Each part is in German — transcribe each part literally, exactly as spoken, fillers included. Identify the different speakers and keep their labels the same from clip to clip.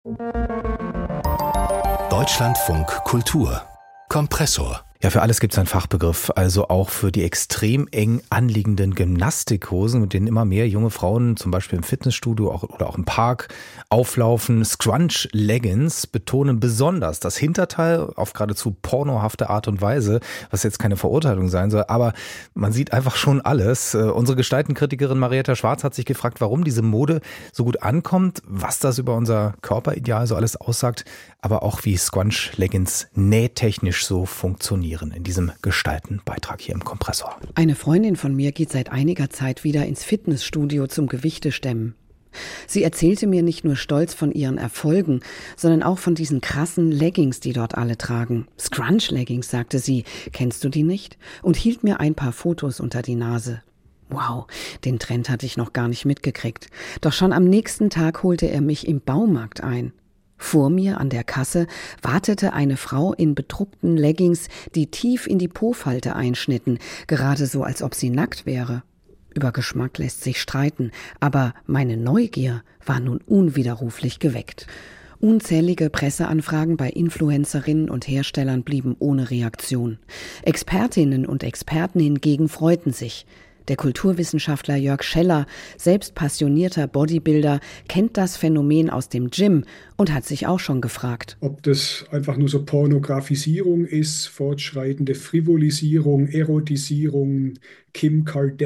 Speaker 1: Deutschlandfunk Kultur Kompressor.
Speaker 2: Ja, für alles gibt es einen Fachbegriff, also auch für die extrem eng anliegenden Gymnastikhosen, mit denen immer mehr junge Frauen zum Beispiel im Fitnessstudio auch, oder auch im Park auflaufen. Scrunch-Leggings betonen besonders das Hinterteil auf geradezu pornohafte Art und Weise, was jetzt keine Verurteilung sein soll, aber man sieht einfach schon alles. Unsere Gestaltenkritikerin Marietta Schwarz hat sich gefragt, warum diese Mode so gut ankommt, was das über unser Körperideal so alles aussagt, aber auch wie Scrunch-Leggings nähtechnisch so funktionieren. In diesem Gestaltenbeitrag hier im Kompressor.
Speaker 3: Eine Freundin von mir geht seit einiger Zeit wieder ins Fitnessstudio zum Gewichtestemmen. Sie erzählte mir nicht nur stolz von ihren Erfolgen, sondern auch von diesen krassen Leggings, die dort alle tragen. Scrunch-Leggings, sagte sie. Kennst du die nicht? Und hielt mir ein paar Fotos unter die Nase. Wow, den Trend hatte ich noch gar nicht mitgekriegt. Doch schon am nächsten Tag holte er mich im Baumarkt ein. Vor mir an der Kasse wartete eine Frau in bedruckten Leggings, die tief in die Po-Falte einschnitten, gerade so, als ob sie nackt wäre. Über Geschmack lässt sich streiten, aber meine Neugier war nun unwiderruflich geweckt. Unzählige Presseanfragen bei Influencerinnen und Herstellern blieben ohne Reaktion. Expertinnen und Experten hingegen freuten sich. Der Kulturwissenschaftler Jörg Scheller, selbst passionierter Bodybuilder, kennt das Phänomen aus dem Gym und hat sich auch schon gefragt.
Speaker 4: Ob das einfach nur so Pornografisierung ist, fortschreitende Frivolisierung, Erotisierung, Kim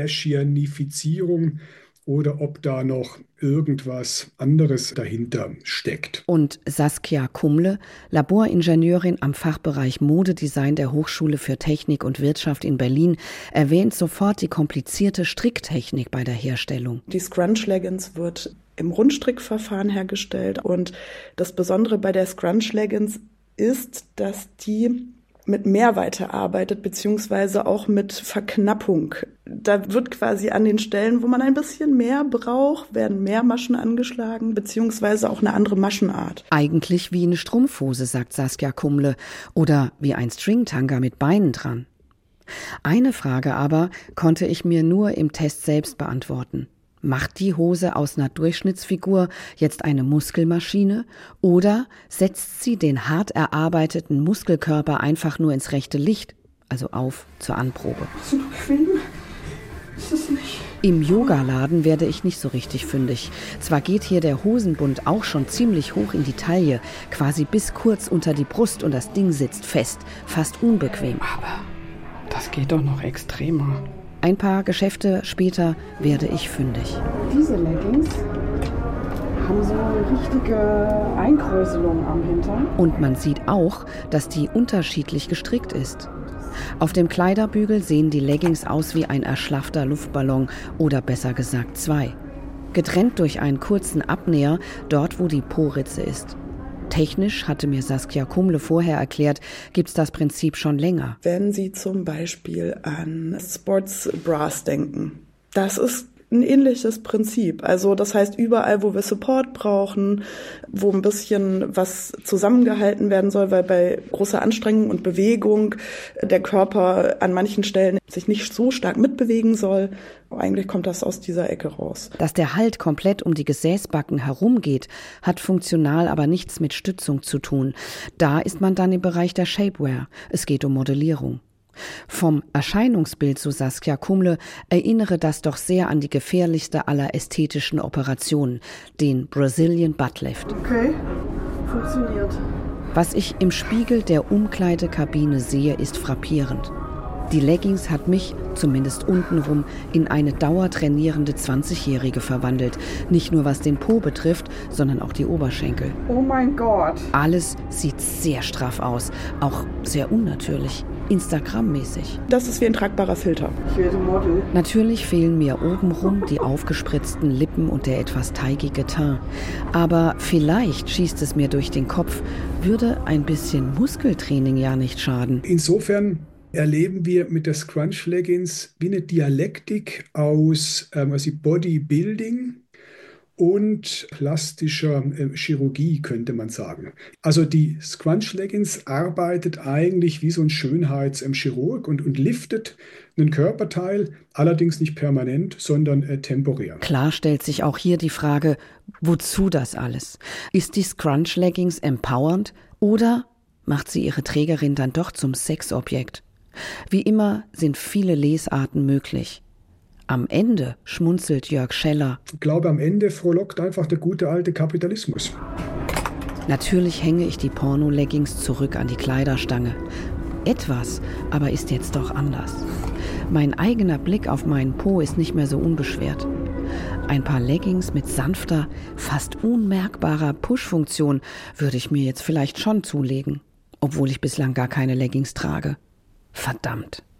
Speaker 4: Kardashianifizierung oder ob da noch irgendwas anderes dahinter steckt.
Speaker 3: Und Saskia Kumle, Laboringenieurin am Fachbereich Modedesign der Hochschule für Technik und Wirtschaft in Berlin, erwähnt sofort die komplizierte Stricktechnik bei der Herstellung.
Speaker 5: Die Scrunch-Leggings wird im Rundstrickverfahren hergestellt und das Besondere bei der Scrunch-Leggings ist, dass die mit Mehrweite arbeitet, beziehungsweise auch mit Verknappung. Da wird quasi an den Stellen, wo man ein bisschen mehr braucht, werden mehr Maschen angeschlagen, beziehungsweise auch eine andere Maschenart.
Speaker 3: Eigentlich wie eine Strumpfhose, sagt Saskia Kumle, oder wie ein Stringtanga mit Beinen dran. Eine Frage aber konnte ich mir nur im Test selbst beantworten. Macht die Hose aus einer Durchschnittsfigur jetzt eine Muskelmaschine oder setzt sie den hart erarbeiteten Muskelkörper einfach nur ins rechte Licht, also auf zur Anprobe?
Speaker 5: So bequem ist es nicht.
Speaker 3: Im Yogaladen werde ich nicht so richtig fündig. Zwar geht hier der Hosenbund auch schon ziemlich hoch in die Taille, quasi bis kurz unter die Brust und das Ding sitzt fest, fast unbequem.
Speaker 5: Aber das geht doch noch extremer.
Speaker 3: Ein paar Geschäfte später werde ich fündig.
Speaker 6: Diese Leggings haben so eine richtige Einkräuselung am Hintern.
Speaker 3: Und man sieht auch, dass die unterschiedlich gestrickt ist. Auf dem Kleiderbügel sehen die Leggings aus wie ein erschlaffter Luftballon oder besser gesagt zwei. Getrennt durch einen kurzen Abnäher, dort wo die Po-Ritze ist. Technisch, hatte mir Saskia Kumle vorher erklärt, gibt's das Prinzip schon länger.
Speaker 5: Wenn Sie zum Beispiel an Sports Bras denken, das ist ein ähnliches Prinzip. Also das heißt, überall, wo wir Support brauchen, wo ein bisschen was zusammengehalten werden soll, weil bei großer Anstrengung und Bewegung der Körper an manchen Stellen sich nicht so stark mitbewegen soll. Eigentlich kommt das aus dieser Ecke raus.
Speaker 3: Dass der Halt komplett um die Gesäßbacken herumgeht, hat funktional aber nichts mit Stützung zu tun. Da ist man dann im Bereich der Shapewear. Es geht um Modellierung. Vom Erscheinungsbild, so Saskia Kumle, erinnere das doch sehr an die gefährlichste aller ästhetischen Operationen, den Brazilian Butt Lift.
Speaker 6: Okay, funktioniert.
Speaker 3: Was ich im Spiegel der Umkleidekabine sehe, ist frappierend. Die Leggings hat mich, zumindest untenrum, in eine dauertrainierende zwanzigjährige verwandelt. Nicht nur was den Po betrifft, sondern auch die Oberschenkel.
Speaker 6: Oh mein Gott.
Speaker 3: Alles sieht sehr straff aus, auch sehr unnatürlich, Instagram-mäßig.
Speaker 5: Das ist wie ein tragbarer Filter.
Speaker 6: Ich werde Model.
Speaker 3: Natürlich fehlen mir obenrum die aufgespritzten Lippen und der etwas teigige Teint. Aber vielleicht schießt es mir durch den Kopf, würde ein bisschen Muskeltraining ja nicht schaden.
Speaker 4: Insofern erleben wir mit der Scrunch-Leggings wie eine Dialektik aus ähm, also Bodybuilding und plastischer äh, Chirurgie, könnte man sagen. Also die Scrunch-Leggings arbeitet eigentlich wie so ein Schönheitschirurg und, und liftet einen Körperteil, allerdings nicht permanent, sondern äh, temporär.
Speaker 3: Klar stellt sich auch hier die Frage, wozu das alles? Ist die Scrunch-Leggings empowernd oder macht sie ihre Trägerin dann doch zum Sexobjekt? Wie immer sind viele Lesarten möglich. Am Ende schmunzelt Jörg Scheller.
Speaker 4: Ich glaube, am Ende frohlockt einfach der gute alte Kapitalismus.
Speaker 3: Natürlich hänge ich die Porno-Leggings zurück an die Kleiderstange. Etwas aber ist jetzt doch anders. Mein eigener Blick auf meinen Po ist nicht mehr so unbeschwert. Ein paar Leggings mit sanfter, fast unmerkbarer Push-Funktion würde ich mir jetzt vielleicht schon zulegen, obwohl ich bislang gar keine Leggings trage. Verdammt.